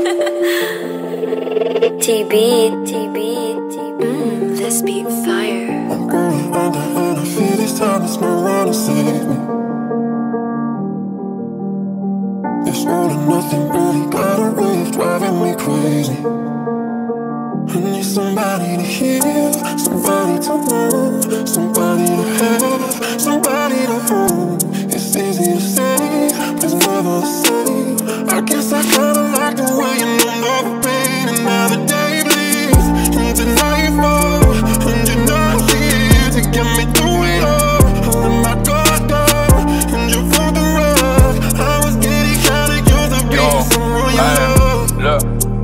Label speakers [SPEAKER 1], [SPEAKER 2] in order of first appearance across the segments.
[SPEAKER 1] This beat fire.
[SPEAKER 2] I'm going under and I feel this time there's no one to save me. It's all or nothing, really got a way of driving me crazy. I need somebody to hear, somebody to know, somebody to have, somebody to hold. It's easy to say, but never the same. I guess I kinda like the way you know the pain. And now the day bleeds into nightfall, and you're not here to get me through it all. I let my guard down, and you pulled the rug. I was getting kinda used to being someone you love.
[SPEAKER 3] Look,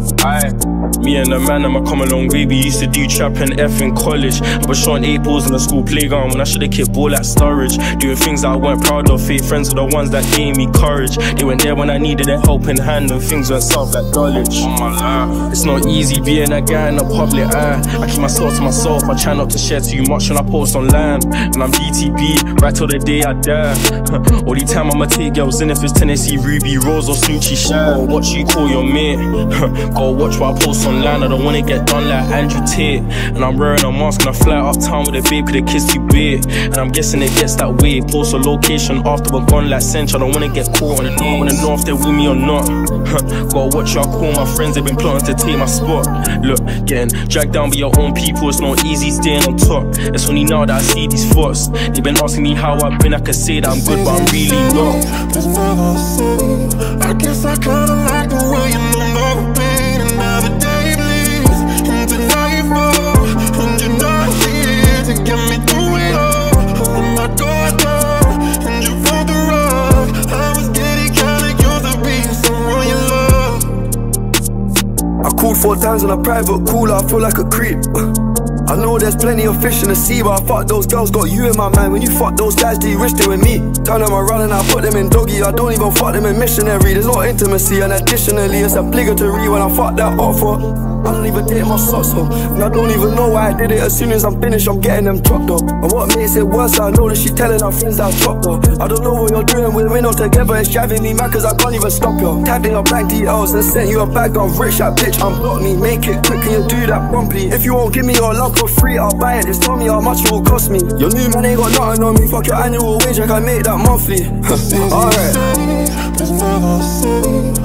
[SPEAKER 3] me and the man, I'm a come along way. We used to do trap and F in college. I was showing 8 balls in the school playground when I should've kicked ball at Sturridge. Doing things that I weren't proud of. Fake friends were the ones that gave me courage. They weren't there when I needed a helping hand, and things went south like Dulwich. It's not easy being a guy in the public eye. I keep myself to myself, I try not to share too much when I post online. And I'm GTB, right till the day I die. All the time I'ma take girls in if it's Tennessee Ruby Rose or Snoochie Shy. Or what you call your mate. Go watch what I post online, I don't wanna get done like Andrew Tate. And I'm wearing a mask and I fly uptown with a babe, cause the kids too big. And I'm guessing it gets that way. Post a location after we're gone like Cinch. I don't wanna get caught on the know, wanna know if they're with me or not. Gotta watch what I call my friends, they've been plotting to take my spot. Look, getting dragged down by your own people, it's not easy staying on top. It's only now that I see these thoughts. They've been asking me how I've been, I could say that I'm good, but I'm really not.
[SPEAKER 2] It's never the same. I guess I kinda like the way you know the pain. And now the day bleeds into nightfall, and you're not here to get me through it all. I let my guard down, and you pulled the rug. I was getting kinda used to being someone you love.
[SPEAKER 4] I called 4 times on a private call, I feel like a creep. I know there's plenty of fish in the sea, but I fuck those girls, got you in my mind. When you fuck those guys, do you wish they were me? Turn them around and I put them in doggy. I don't even fuck them in missionary. There's no intimacy, and additionally it's obligatory when I fuck that offer. I don't even take my socks off, and I don't even know why I did it. As soon as I'm finished, I'm getting them dropped off. And what makes it worse, I know that she telling her friends that I've dropped off. I don't know what you're doing, we're not together. It's driving me mad cause I can't even stop you. Tagged in your bank details and sent you a bag of rich. That bitch unblock me, make it quick, can you do that promptly? If you won't give me your love for free, I'll buy it. Just tell me how much it will cost me. Your new man ain't got nothing on me. Fuck your annual wage, I can make that monthly. Alright.
[SPEAKER 2] It's never the same.